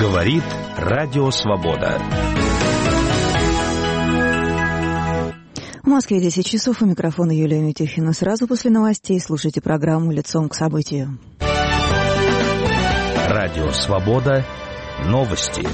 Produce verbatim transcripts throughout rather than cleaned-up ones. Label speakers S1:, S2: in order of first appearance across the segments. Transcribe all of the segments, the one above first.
S1: Говорит Радио Свобода.
S2: В Москве десять часов, у микрофона Юлия Митюхина. Сразу после новостей слушайте программу «Лицом к событию».
S1: Радио Свобода. Новости.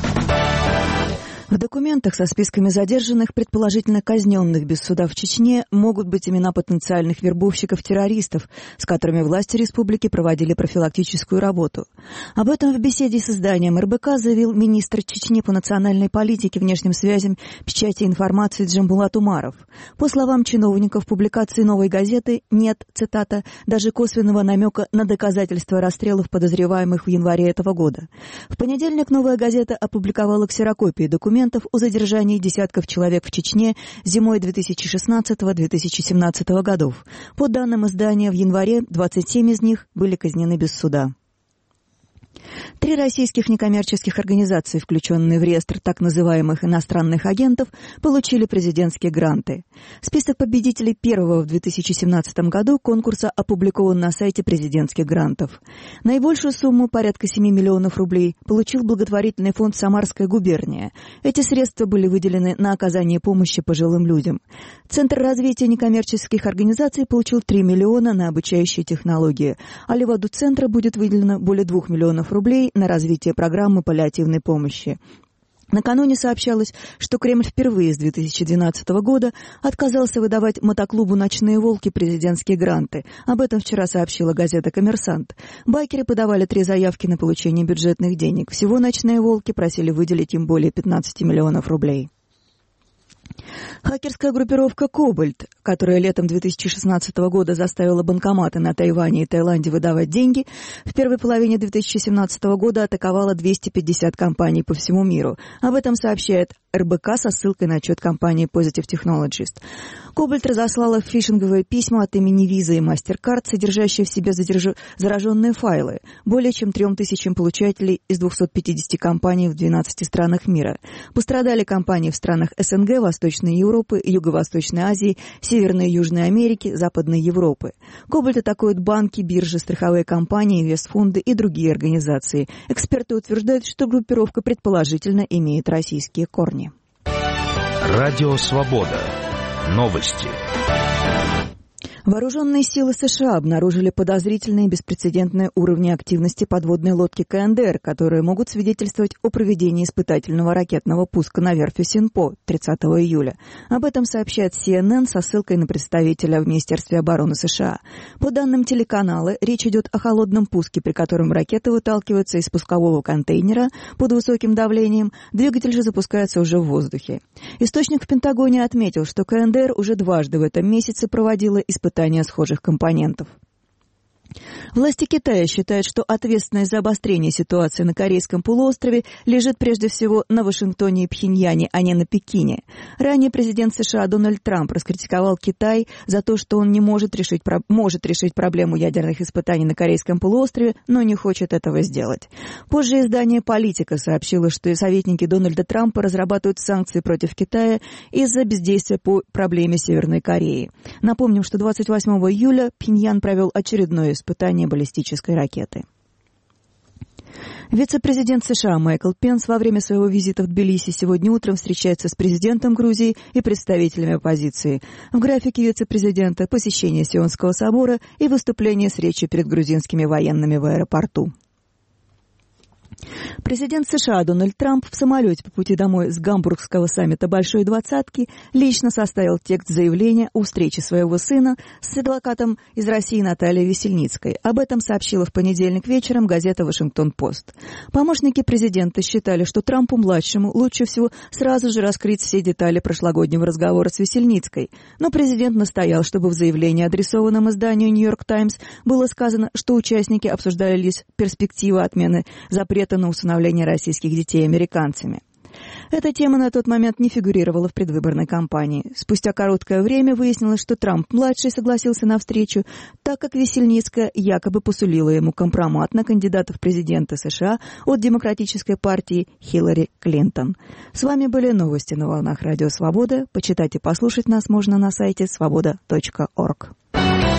S2: В документах со списками задержанных, предположительно казненных без суда в Чечне, могут быть имена потенциальных вербовщиков-террористов, с которыми власти республики проводили профилактическую работу. Об этом в беседе с изданием эр бэ ка заявил министр Чечни по национальной политике, внешним связям, печати и информации Джамбулат Умаров. По словам чиновников, публикации «Новой газеты» нет, цитата, даже косвенного намека на доказательства расстрелов подозреваемых в январе этого года. В понедельник «Новая газета» опубликовала ксерокопии документов о задержании десятков человек в Чечне зимой две тысячи шестнадцатого — две тысячи семнадцатого годов. По данным издания, в январе двадцать семь из них были казнены без суда. Три российских некоммерческих организации, включенные в реестр так называемых иностранных агентов, получили президентские гранты. Список победителей первого в две тысячи семнадцатом году конкурса опубликован на сайте президентских грантов. Наибольшую сумму, порядка семи миллионов рублей, получил благотворительный фонд «Самарская губерния». Эти средства были выделены на оказание помощи пожилым людям. Центр развития некоммерческих организаций получил три миллиона на обучающие технологии, а Леваду центра будет выделено более двух миллионов рублей на развитие программы паллиативной помощи. Накануне сообщалось, что Кремль впервые с две тысячи двенадцатого года отказался выдавать мотоклубу «Ночные волки» президентские гранты. Об этом вчера сообщила газета «Коммерсант». Байкеры подавали три заявки на получение бюджетных денег. Всего «Ночные волки» просили выделить им более пятнадцати миллионов рублей. Хакерская группировка «Кобальт», которая летом две тысячи шестнадцатого года заставила банкоматы на Тайване и Таиланде выдавать деньги, в первой половине две тысячи семнадцатого года атаковала двести пятьдесят компаний по всему миру. Об этом сообщает эр бэ ка со ссылкой на отчет компании Positive Technologies. «Кобальт» разослала фишинговые письма от имени Visa и MasterCard, содержащие в себе задерж... зараженные файлы, более чем трем тысячам получателей из двухсот пятидесяти компаний в двенадцати странах мира. Пострадали компании в странах эс эн гэ, Восточной Европы, Юго-Восточной Азии, Северной и Южной Америки, Западной Европы. «Кобальт» атакует банки, биржи, страховые компании, инвестфонды и другие организации. Эксперты утверждают, что группировка предположительно имеет российские корни.
S1: Радио Свобода. Новости.
S2: Вооруженные силы США обнаружили подозрительные и беспрецедентные уровни активности подводной лодки ка эн дэ эр, которые могут свидетельствовать о проведении испытательного ракетного пуска на верфи Синпо тридцатого июля. Об этом сообщает си эн эн со ссылкой на представителя в Министерстве обороны США. По данным телеканала, речь идет о холодном пуске, при котором ракета выталкивается из спускового контейнера под высоким давлением, двигатель же запускается уже в воздухе. Источник в Пентагоне отметил, что ка эн дэ эр уже дважды в этом месяце проводила испытания схожих компонентов. Власти Китая считают, что ответственность за обострение ситуации на Корейском полуострове лежит прежде всего на Вашингтоне и Пхеньяне, а не на Пекине. Ранее президент США Дональд Трамп раскритиковал Китай за то, что он не может решить, может решить проблему ядерных испытаний на Корейском полуострове, но не хочет этого сделать. Позже издание «Политика» сообщило, что и советники Дональда Трампа разрабатывают санкции против Китая из-за бездействия по проблеме Северной Кореи. Напомним, что двадцать восьмого июля Пхеньян провел очередное испытание баллистической ракеты. Вице-президент США Майкл Пенс во время своего визита в Тбилиси сегодня утром встречается с президентом Грузии и представителями оппозиции. В графике вице-президента посещение Сионского собора и выступление с речью перед грузинскими военными в аэропорту. Президент США Дональд Трамп в самолете по пути домой с гамбургского саммита «Большой двадцатки» лично составил текст заявления о встрече своего сына с адвокатом из России Натальей Весельницкой. Об этом сообщила в понедельник вечером газета «Вашингтон-Пост». Помощники президента считали, что Трампу-младшему лучше всего сразу же раскрыть все детали прошлогоднего разговора с Весельницкой. Но президент настоял, чтобы в заявлении, адресованном изданию «Нью-Йорк Таймс», было сказано, что участники обсуждали лишь перспективы отмены запрета на усыновление российских детей американцами. Эта тема на тот момент не фигурировала в предвыборной кампании. Спустя короткое время выяснилось, что Трамп-младший согласился на встречу, так как Весельницкая якобы посулила ему компромат на кандидата в президенты США от Демократической партии Хиллари Клинтон. С вами были новости на волнах Радио Свобода. Почитать и послушать нас можно на сайте свобода точка орг.